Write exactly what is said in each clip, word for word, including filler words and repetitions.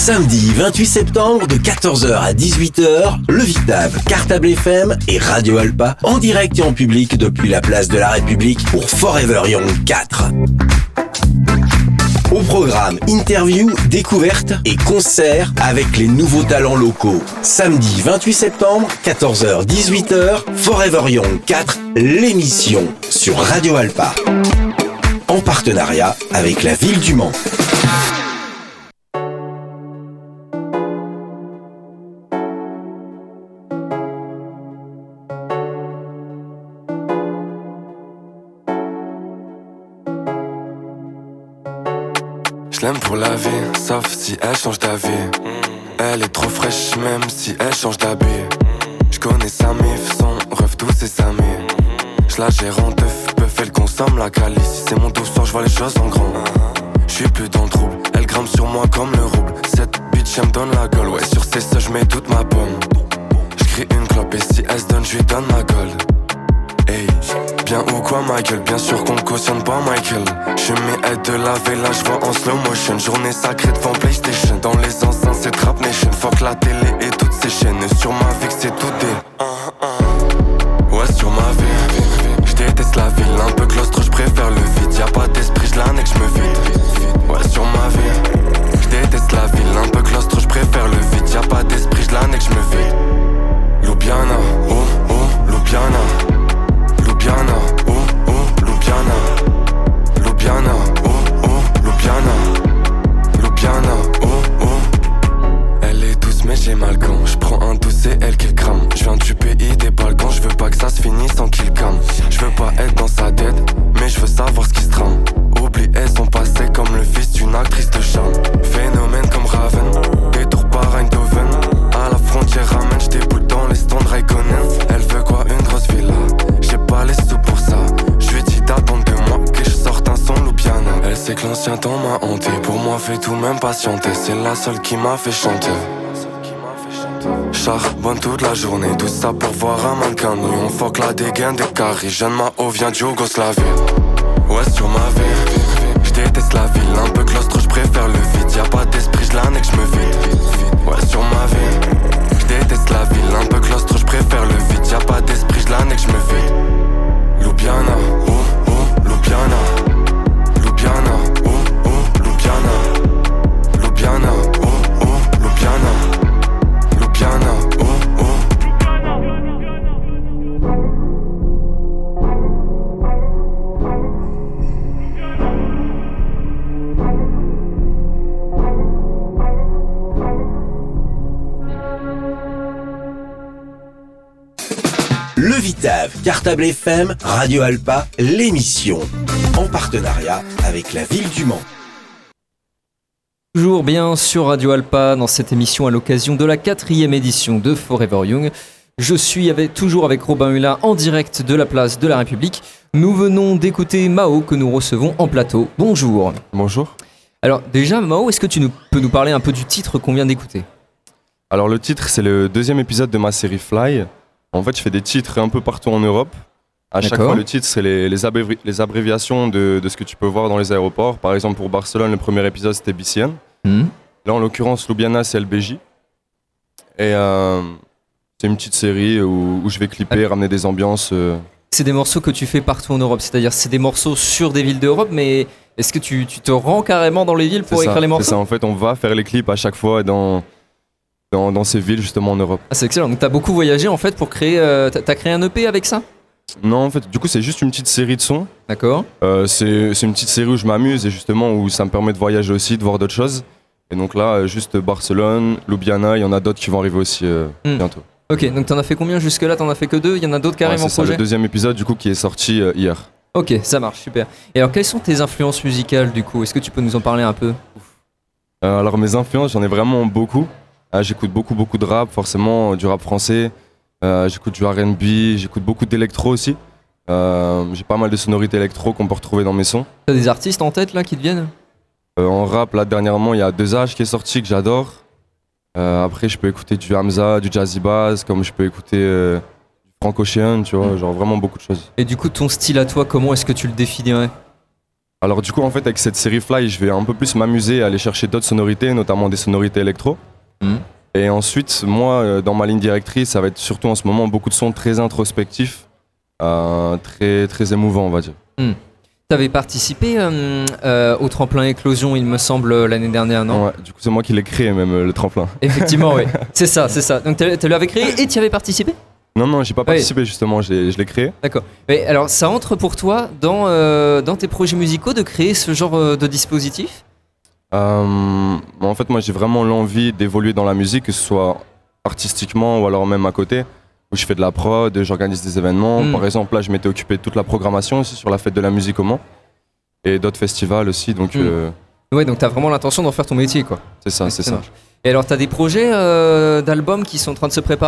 Samedi vingt-huit septembre de quatorze heures à dix-huit heures, le Vitab, Cartable F M et Radio Alpa en direct et en public depuis la place de la République pour Forever Young quatre. Au programme, interview, découverte et concerts avec les nouveaux talents locaux. Samedi vingt-huit septembre, quatorze heures dix-huit heures, Forever Young quatre, l'émission sur Radio Alpa. En partenariat avec la ville du Mans. Je l'aime pour la vie, sauf si elle change d'avis. Elle est trop fraîche même si elle change d'habit. Je connais sa mif, son rêve, tous ses amis. Je la gère en teuf, peuf, elle consomme la calice. Si c'est mon tout soir, je vois les choses en grand. Je suis plus dans le trouble, elle grimpe sur moi comme le rouble. Cette bitch elle me donne la gueule, ouais sur ses seins je mets toute ma pomme. J'crie une clope et si elle se donne, je lui donne ma gueule. Hey, bien ou quoi Michael, bien sûr qu'on cautionne pas Michael. Je mets elle de laver là, je vois en slow motion. Journée sacrée devant PlayStation. Dans les enceintes c'est Trap Nation. Fuck la télé et toutes ces chaînes. Sur ma vie que c'est tout des ouais sur ma vie. Je déteste la ville, un peu claustre, je préfère le vide. Y'a pas d'esprit, je l'annexe, je me vide. Ouais sur ma vie. Je déteste la ville, un peu claustre, je préfère le vide. Y'a pas d'esprit, je l'annexe, je me vide. Lubiana, oh oh, Lubiana. Lubiana, oh oh, Lubiana. Lubiana, oh oh, Lubiana. Lubiana, oh oh. Elle est douce mais j'ai mal quand je prends un douce et elle qu'il crame. Je viens du pays des Balkans, je veux pas que ça se finisse sans qu'il calme. Je veux pas être dans sa tête, mais je veux savoir ce qui se trame. Oublier son passé comme le fils d'une actrice de charme. Phénomène comme Raven, détour par Eindhoven. À la frontière ramène, j'déboule dans les stands Raikkonen. Elle veut quoi, une grosse villa? J'ai pas les sous pour ça. J'lui dis d'attendre de moi que je sorte un son Lubiana. Elle sait que l'ancien temps m'a hanté. Pour moi fait tout même patienter. C'est la seule qui m'a fait chanter. Charbonne toute la journée, tout ça pour voir un mannequin nu. On fuck la dégaine des carrés. Jeune Mao vient de Yougoslavie. Ouais sur ma vie. J'déteste la ville, un peu claustre, j'préfère le vide. Y'a pas d'esprit, j'l'annexe, j'me vide. Ouais sur ma vie. J'déteste la ville, un peu claustre, j'préfère le vide. Y'a pas d'esprit, j'l'annexe, j'me vide. Lubiana, oh oh, Lubiana. Lubiana, oh oh, Lubiana. Lubiana, oh oh, Lubiana. Lubiana, oh oh. Le Vitab, Cartable F M, Radio Alpa, l'émission. En partenariat avec la ville du Mans. Toujours bien sur Radio Alpa dans cette émission à l'occasion de la quatrième édition de Forever Young. Je suis avec, toujours avec Robin Hulin en direct de la place de la République. Nous venons d'écouter Mao que nous recevons en plateau. Bonjour. Bonjour. Alors déjà Mao, est-ce que tu nous, peux nous parler un peu du titre qu'on vient d'écouter ? Alors le titre c'est le deuxième épisode de ma série Fly. En fait je fais des titres un peu partout en Europe. À chaque D'accord. fois le titre c'est les, les, abrévi- les abréviations de, de ce que tu peux voir dans les aéroports. Par exemple pour Barcelone le premier épisode c'était B C N. Mmh. Là en l'occurrence Ljubljana c'est L B J. Et euh, c'est une petite série où, où je vais clipper, ah. ramener des ambiances. Euh... C'est des morceaux que tu fais partout en Europe, c'est-à-dire c'est des morceaux sur des villes d'Europe, mais est-ce que tu, tu te rends carrément dans les villes pour c'est écrire ça, les morceaux ? C'est ça, en fait on va faire les clips à chaque fois dans, dans, dans ces villes justement en Europe. Ah, c'est excellent, donc t'as beaucoup voyagé en fait pour créer, euh, t'as, t'as créé un E P avec ça ? Non en fait du coup c'est juste une petite série de sons. D'accord. Euh, c'est, c'est une petite série où je m'amuse et justement où ça me permet de voyager aussi, de voir d'autres choses. Et donc là juste Barcelone, Ljubljana, il y en a d'autres qui vont arriver aussi euh, mmh. bientôt. Ok, donc t'en as fait combien jusque là ? T'en as fait que deux ? Il y en a d'autres qui arrivent ouais, en c'est projet ? C'est le deuxième épisode du coup qui est sorti euh, hier. Ok, ça marche, super. Et alors quelles sont tes influences musicales du coup ? Est-ce que tu peux nous en parler un peu ? euh, Alors mes influences j'en ai vraiment beaucoup. Euh, j'écoute beaucoup beaucoup de rap, forcément du rap français. Euh, j'écoute du R and B, j'écoute beaucoup d'électro aussi. Euh, j'ai pas mal de sonorités électro qu'on peut retrouver dans mes sons. T'as des artistes en tête là qui te viennent ? euh, En rap là dernièrement il y a deux H qui est sorti que j'adore. Euh, après je peux écouter du Hamza, du Jazzy Bass, comme je peux écouter euh, du Frank Ocean, tu vois, mmh. genre vraiment beaucoup de choses. Et du coup ton style à toi, comment est-ce que tu le définirais ? Alors du coup, en fait, avec cette série Fly, je vais un peu plus m'amuser à aller chercher d'autres sonorités, notamment des sonorités électro. Mmh. Et ensuite, moi, dans ma ligne directrice, ça va être surtout en ce moment beaucoup de sons très introspectifs, euh, très, très émouvants, on va dire. Mmh. Tu avais participé euh, euh, au tremplin Éclosion, il me semble, l'année dernière, non ? Ouais, du coup, c'est moi qui l'ai créé, même, le tremplin. Effectivement, oui. C'est ça, c'est ça. Donc tu l'avais créé et tu y avais participé ? Non, non, j'ai pas participé, oui. Justement, je l'ai créé. D'accord. Mais alors, ça entre pour toi dans, euh, dans tes projets musicaux de créer ce genre euh, de dispositif ? euh, En fait, moi, j'ai vraiment l'envie d'évoluer dans la musique, que ce soit artistiquement ou alors même à côté, où je fais de la prod, j'organise des événements. Mmh. Par exemple, là, je m'étais occupé de toute la programmation aussi sur la fête de la musique au Mans et d'autres festivals aussi. Donc, mmh. euh... ouais, donc tu as vraiment l'intention d'en faire ton métier, quoi. C'est ça, c'est ça. Marche. Et alors, tu as des projets euh, d'albums qui sont en train de se préparer ?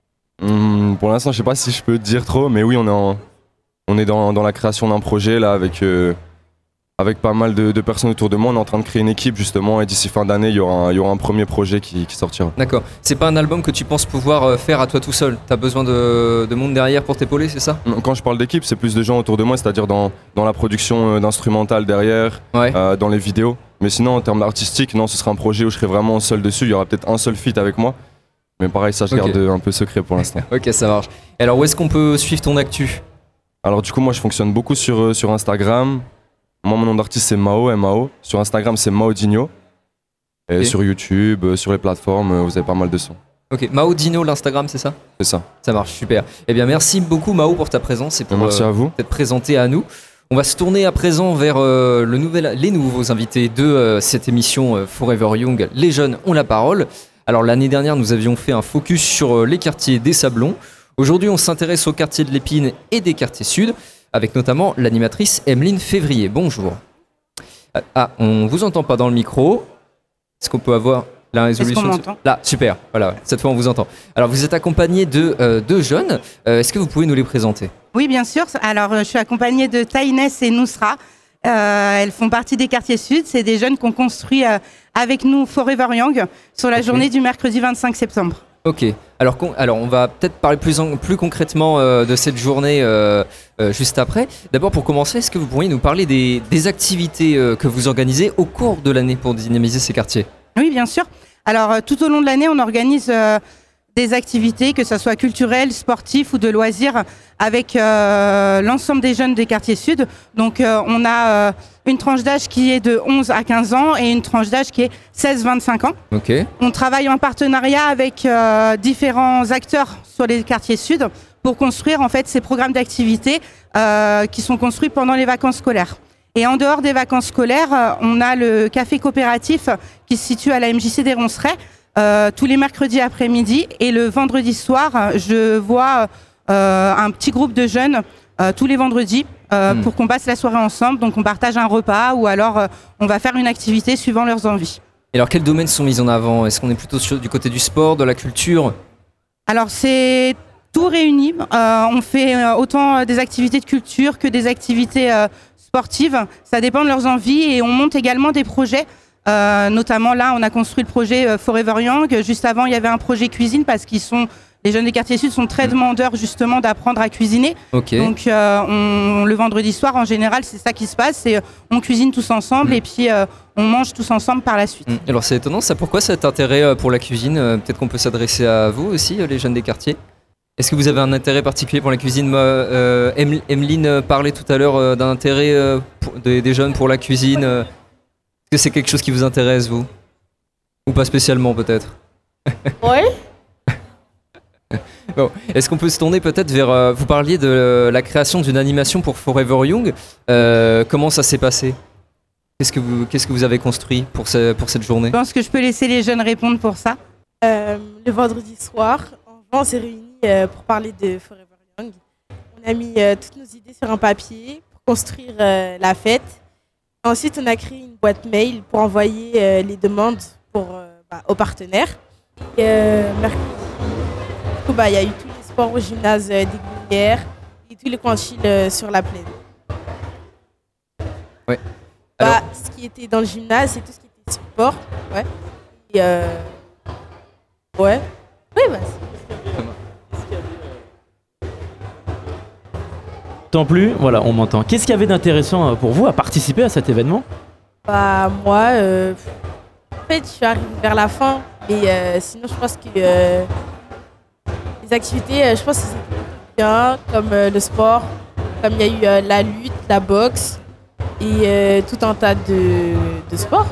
Mmh, pour l'instant, je sais pas si je peux dire trop, mais oui, on est, en, on est dans, dans la création d'un projet là avec, euh, avec pas mal de, de personnes autour de moi. On est en train de créer une équipe justement et d'ici fin d'année, il y aura un, il y aura un premier projet qui, qui sortira. D'accord. C'est pas un album que tu penses pouvoir faire à toi tout seul ? T'as besoin de, de monde derrière pour t'épauler, c'est ça ? Quand je parle d'équipe, c'est plus de gens autour de moi, c'est-à-dire dans, dans la production d'instrumental derrière, ouais. euh, dans les vidéos. Mais sinon, en termes artistiques, non, ce sera un projet où je serai vraiment seul dessus. Il y aura peut-être un seul feat avec moi. Mais pareil, ça je okay. garde un peu secret pour l'instant. Ok, ça marche. Et alors, où est-ce qu'on peut suivre ton actu ? Alors du coup, moi je fonctionne beaucoup sur, sur Instagram. Moi, mon nom d'artiste c'est Mao, M A O. Sur Instagram, c'est Maodinho. Et okay. sur YouTube, sur les plateformes, vous avez pas mal de sons. Ok, Maodinho, l'Instagram, c'est ça ? C'est ça. Ça marche, super. Eh bien, merci beaucoup Mao pour ta présence et pour merci euh, à vous. t'être présenté à nous. On va se tourner à présent vers euh, le nouvel, les nouveaux invités de euh, cette émission euh, Forever Young. Les jeunes ont la parole. Alors l'année dernière, nous avions fait un focus sur les quartiers des Sablons. Aujourd'hui, on s'intéresse aux quartiers de l'Épine et des quartiers sud, avec notamment l'animatrice Emeline Février. Bonjour. Ah, on vous entend pas dans le micro. Est-ce qu'on peut avoir la résolution ? Est-ce qu'on m'entend ? Là, super. Voilà, cette fois on vous entend. Alors vous êtes accompagnée de euh, deux jeunes. Euh, est-ce que vous pouvez nous les présenter ? Oui, bien sûr. Alors je suis accompagnée de Taïnès et Nousra. Euh, elles font partie des quartiers sud. C'est des jeunes qu'on construit euh, avec nous Forever Young sur la okay. journée du mercredi vingt-cinq septembre. Ok. Alors, alors on va peut-être parler plus, en, plus concrètement euh, de cette journée euh, euh, juste après. D'abord, pour commencer, est-ce que vous pourriez nous parler des, des activités euh, que vous organisez au cours de l'année pour dynamiser ces quartiers ? Oui, bien sûr. Alors, euh, tout au long de l'année, on organise euh, des activités, que ce soit culturelles, sportives ou de loisirs, avec euh, l'ensemble des jeunes des quartiers sud. Donc, euh, on a euh, une tranche d'âge qui est de onze à quinze ans et une tranche d'âge qui est seize à vingt-cinq ans. Okay. On travaille en partenariat avec euh, différents acteurs sur les quartiers sud pour construire en fait ces programmes d'activités euh, qui sont construits pendant les vacances scolaires. Et en dehors des vacances scolaires, euh, on a le café coopératif qui se situe à la M J C des Roncerets euh, tous les mercredis après-midi. Et le vendredi soir, je vois euh, un petit groupe de jeunes euh, tous les vendredis euh, mmh. pour qu'on passe la soirée ensemble. Donc on partage un repas ou alors euh, on va faire une activité suivant leurs envies. Et alors quels domaines sont mis en avant ? Est-ce qu'on est plutôt sur, du côté du sport, de la culture ? Alors c'est tout réuni. Euh, on fait euh, autant des activités de culture que des activités euh, sportives. Ça dépend de leurs envies et on monte également des projets. Euh, notamment là, on a construit le projet euh, Forever Young. Juste avant, il y avait un projet cuisine parce qu'ils sont, les jeunes des quartiers sud sont très demandeurs justement d'apprendre à cuisiner. Okay. Donc euh, on, le vendredi soir, en général, c'est ça qui se passe. C'est, on cuisine tous ensemble mmh. et puis euh, on mange tous ensemble par la suite. Mmh. Alors c'est étonnant, ça. Pourquoi cet intérêt pour la cuisine ? Peut-être qu'on peut s'adresser à vous aussi, les jeunes des quartiers. Est-ce que vous avez un intérêt particulier pour la cuisine ? euh, Emeline parlait tout à l'heure euh, d'un intérêt euh, pour, des, des jeunes pour la cuisine. Euh, est-ce que c'est quelque chose qui vous intéresse, vous ? Ou pas spécialement, peut-être ? Oui. Bon. Est-ce qu'on peut se tourner peut-être vers... Euh, vous parliez de euh, la création d'une animation pour Forever Young. Euh, comment ça s'est passé ? Qu'est-ce que vous, qu'est-ce que vous avez construit pour, ce, pour cette journée ? Je pense que je peux laisser les jeunes répondre pour ça. Euh, le vendredi soir, on s'est réunis euh, pour parler de Forever Young. On a mis euh, toutes nos idées sur un papier pour construire euh, la fête. Ensuite, on a créé une boîte mail pour envoyer euh, les demandes pour, euh, bah, aux partenaires. Et, euh, mercredi, du coup, bah, y a eu tous les sports au gymnase euh, des Glières et tous les quantiles euh, sur la plaine. Ouais. Bah, Alors... ce qui était dans le gymnase, c'est tout ce qui était sport. Ouais. Et, euh... ouais. Oui, bah, T'entends plus? Voilà, on m'entend. Qu'est-ce qu'il y avait d'intéressant pour vous à participer à cet événement? Bah, moi, euh, en fait, je suis arrivée vers la fin. Mais euh, sinon, je pense que euh, les activités, euh, je pense que c'est bien, comme euh, le sport, comme il y a eu euh, la lutte, la boxe et euh, tout un tas de, de sports.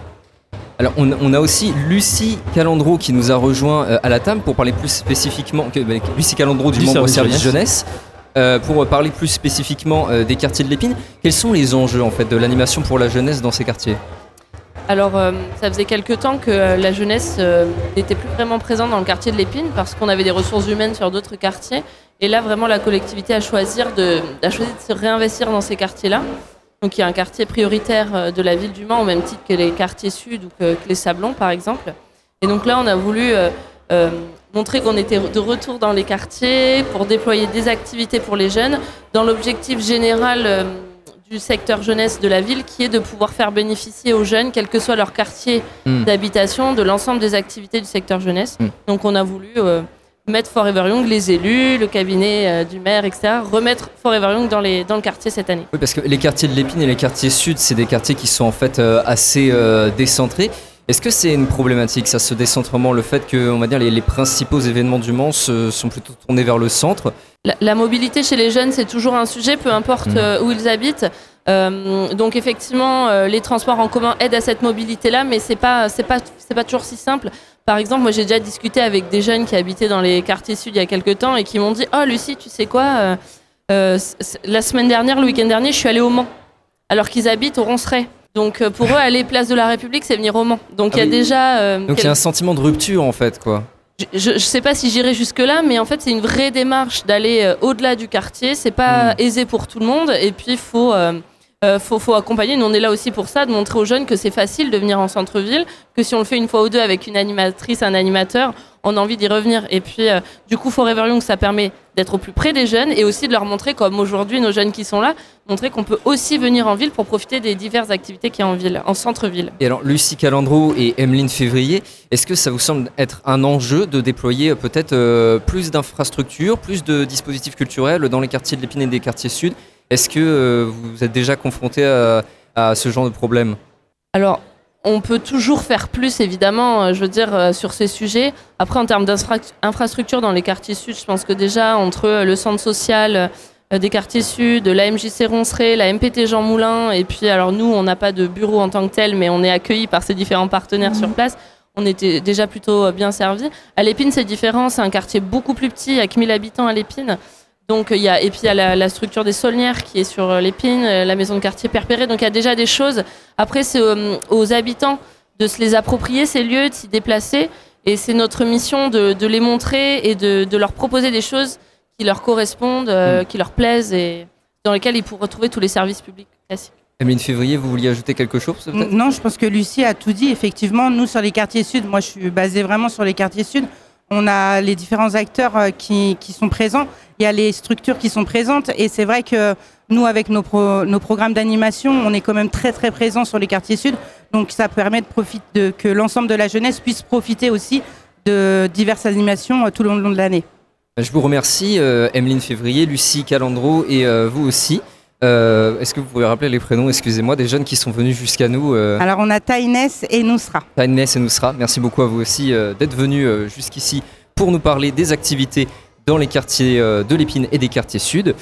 Alors, on, on a aussi Lucie Calandro qui nous a rejoint euh, à la table pour parler plus spécifiquement. Que, bah, Lucie Calandro du, du membre service, service jeunesse, jeunesse. Euh, pour parler plus spécifiquement euh, des quartiers de l'Épine, quels sont les enjeux en fait de l'animation pour la jeunesse dans ces quartiers? Alors, euh, ça faisait quelques temps que euh, la jeunesse euh, n'était plus vraiment présente dans le quartier de l'Épine parce qu'on avait des ressources humaines sur d'autres quartiers. Et là, vraiment, la collectivité a choisi de, a choisi de se réinvestir dans ces quartiers-là. Donc, il y a un quartier prioritaire euh, de la ville du Mans, au même titre que les quartiers sud ou que, que les Sablons, par exemple. Et donc là, on a voulu euh, euh, montrer qu'on était de retour dans les quartiers pour déployer des activités pour les jeunes dans l'objectif général euh, du secteur jeunesse de la ville qui est de pouvoir faire bénéficier aux jeunes, quel que soit leur quartier mmh. d'habitation, de l'ensemble des activités du secteur jeunesse. Mmh. Donc on a voulu euh, mettre Forever Young, les élus, le cabinet euh, du maire, et cetera, remettre Forever Young dans, les, dans le quartier cette année. Oui, parce que les quartiers de l'Épine et les quartiers sud, c'est des quartiers qui sont en fait euh, assez euh, décentrés. Est-ce que c'est une problématique, ça, ce décentrement, le fait que, on va dire, les, les principaux événements du Mans se, sont plutôt tournés vers le centre? La, la mobilité chez les jeunes, c'est toujours un sujet, peu importe mmh. euh, où ils habitent. Euh, donc effectivement, euh, les transports en commun aident à cette mobilité-là, mais c'est pas, c'est pas, c'est pas toujours si simple. Par exemple, moi, j'ai déjà discuté avec des jeunes qui habitaient dans les quartiers sud il y a quelques temps et qui m'ont dit « Oh, Lucie, tu sais quoi euh, euh, la semaine dernière, le week-end dernier, je suis allée au Mans, alors qu'ils habitent au Ronceret. » Donc pour eux, aller place de la République, c'est venir au Mans. Donc il ah y a oui. déjà... Euh, Donc il quel... y a un sentiment de rupture en fait, quoi. Je ne sais pas si j'irai jusque-là, mais en fait, c'est une vraie démarche d'aller euh, au-delà du quartier. C'est pas mmh. aisé pour tout le monde. Et puis, il faut, euh, euh, faut, faut accompagner. Nous, on est là aussi pour ça, de montrer aux jeunes que c'est facile de venir en centre-ville, que si on le fait une fois ou deux avec une animatrice, un animateur, on a envie d'y revenir. Et puis, euh, du coup, Forever Young, ça permet d'être au plus près des jeunes et aussi de leur montrer, comme aujourd'hui, nos jeunes qui sont là, montrer qu'on peut aussi venir en ville pour profiter des diverses activités qu'il y a en ville, en centre-ville. Et alors, Lucie Calandro et Emeline Février, est-ce que ça vous semble être un enjeu de déployer peut-être euh, plus d'infrastructures, plus de dispositifs culturels dans les quartiers de l'Épine et des quartiers sud? Est-ce que euh, vous êtes déjà confronté à, à ce genre de problème? Alors, on peut toujours faire plus, évidemment, je veux dire, euh, sur ces sujets. Après, en termes d'infrastructures dans les quartiers sud, je pense que déjà, entre le centre social euh, des quartiers sud, l'A M J C Ronceret, la M P T Jean Moulin, et puis, alors nous, on n'a pas de bureau en tant que tel, mais on est accueillis par ces différents partenaires mmh. sur place. On était déjà plutôt bien servis. À l'Épine, c'est différent. C'est un quartier beaucoup plus petit, avec mille habitants à l'Épine. Donc, il y a, et puis il y a la, la structure des Saulnières qui est sur l'Épine, la maison de quartier Perpéré. Donc il y a déjà des choses. Après, c'est aux, aux habitants de se les approprier, ces lieux, de s'y déplacer. Et c'est notre mission de, de les montrer et de, de leur proposer des choses qui leur correspondent, euh, mmh. qui leur plaisent et dans lesquelles ils pourront retrouver tous les services publics classiques. Emeline Février, vous vouliez ajouter quelque chose peut-être? Non, je pense que Lucie a tout dit. Effectivement, nous, sur les quartiers sud, moi je suis basée vraiment sur les quartiers sud. On a les différents acteurs qui, qui sont présents, il y a les structures qui sont présentes et c'est vrai que nous, avec nos, pro, nos programmes d'animation, on est quand même très très présents sur les quartiers sud, donc ça permet de profiter de, que l'ensemble de la jeunesse puisse profiter aussi de diverses animations tout le long de l'année. Je vous remercie, euh, Emeline Février, Lucie Calandro et euh, vous aussi. Euh, est-ce que vous pouvez rappeler les prénoms, excusez-moi, des jeunes qui sont venus jusqu'à nous euh... Alors on a Taïnès et Nousra. Taïnès et Nousra, merci beaucoup à vous aussi euh, d'être venus euh, jusqu'ici pour nous parler des activités dans les quartiers euh, de l'Épine et des quartiers sud.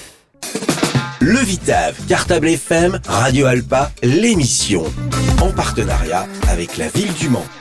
Le Vitave, Cartable F M, Radio Alpa, l'émission, en partenariat avec la ville du Mans.